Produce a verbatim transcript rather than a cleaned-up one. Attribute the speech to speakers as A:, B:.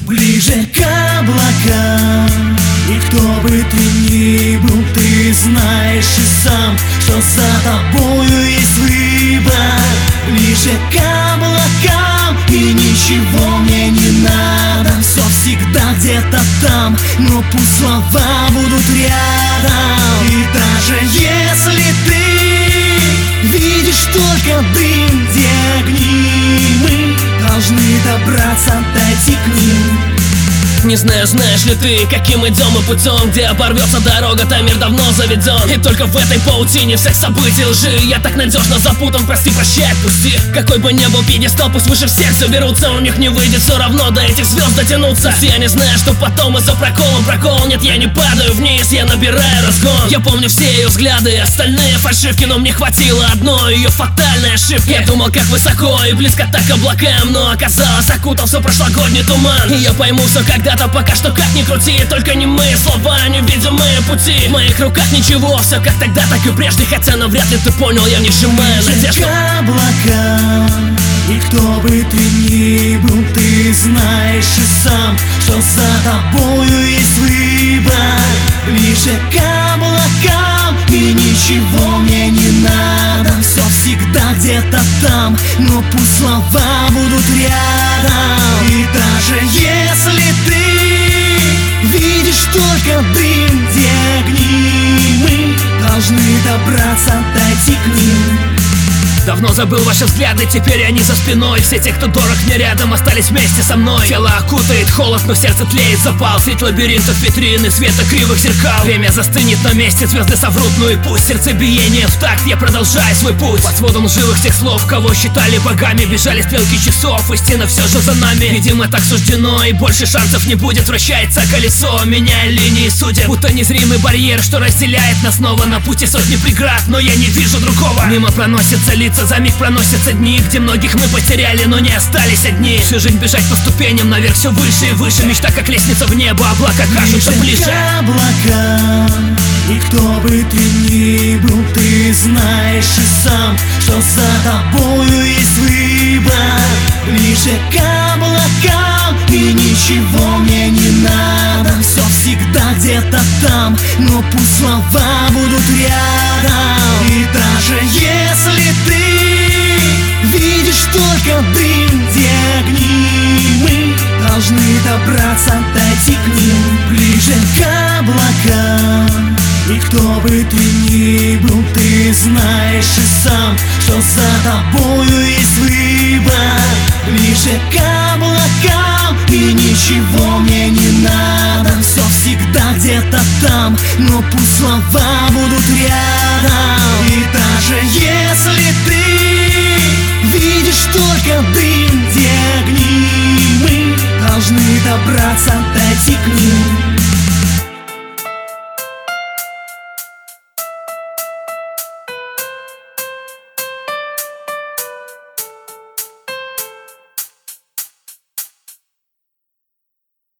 A: ближе к облакам. И кто бы ты ни был, ты знаешь и сам, что за тобою есть выбор. Ближе к облакам, и ничего мне не надо. Все всегда где-то там, но пусть слова будут рядом. И даже если ты видишь только дым, где огни, мы должны добраться, дойти к ним.
B: Не знаю, знаешь ли ты, каким идем мы путем, где оборвется дорога, там мир давно заведен. И только в этой паутине всех событий лжи я так надежно запутан, прости, прощай, отпусти. Какой бы ни был пьедестал, пусть выше всех заберутся, у них не выйдет все равно до этих звезд дотянуться. Пусть я не знаю, что потом из-за прокола прокол. Нет, я не падаю вниз, я набираю разгон. Я помню все ее взгляды, остальные фальшивки, но мне хватило одной ее фатальной ошибки. Я думал, как высоко и близко так к облакам, но оказалось, окутался прошлогодний туман. И я пойму все когда пока что, как ни крути, только не мы слова, невидимые пути. В моих руках ничего, все как тогда, так и прежде. Хотя навряд ли ты понял, я не сжимаю надежду.
A: К облакам, и кто бы ты ни был, ты знаешь и сам, что за тобою есть выбор. Ближе к облакам, и ничего мне не надо. Все всегда где-то там, но пусть слова будут рядом. И даже если ты видишь только дым, где огни, мы должны добраться, дойти к ним.
B: Давно забыл ваши взгляды, теперь они за спиной. Все те, кто дорог мне рядом, остались вместе со мной. Тело окутает холод, но сердце тлеет запал. Сеть лабиринтов, витрины, света кривых зеркал. Время застынет на месте, звезды соврут, ну и пусть. Сердцебиение в такт, я продолжаю свой путь. Под сводом живых тех слов, кого считали богами. Бежали стрелки часов, истина все же за нами. Видимо, так суждено, и больше шансов не будет. Вращается колесо, меняя линии судеб. Будто незримый барьер, что разделяет нас снова. На пути сотни преград, но я не вижу другого. Мимо проносятся лица, за миг проносятся дни, где многих мы потеряли, но не остались одни. Всю жизнь бежать по ступеням, наверх все выше и выше. Мечта как лестница в небо, облака кажутся ближе.
A: К облакам, и кто бы ты ни был, ты знаешь и сам, что за тобою есть выбор. Ближе к облакам, и ничего мне не надо. Все всегда где-то там, но пусть слова будут рядом. И даже если ты видишь только дым, где огни, мы должны добраться, дойти к ним. Ближе к облакам, и кто бы ты ни был, ты знаешь и сам, что за тобою есть выбор. Ближе к облакам, и ничего мне не надо. Все всегда где-то там, но пусть слова будут рядом.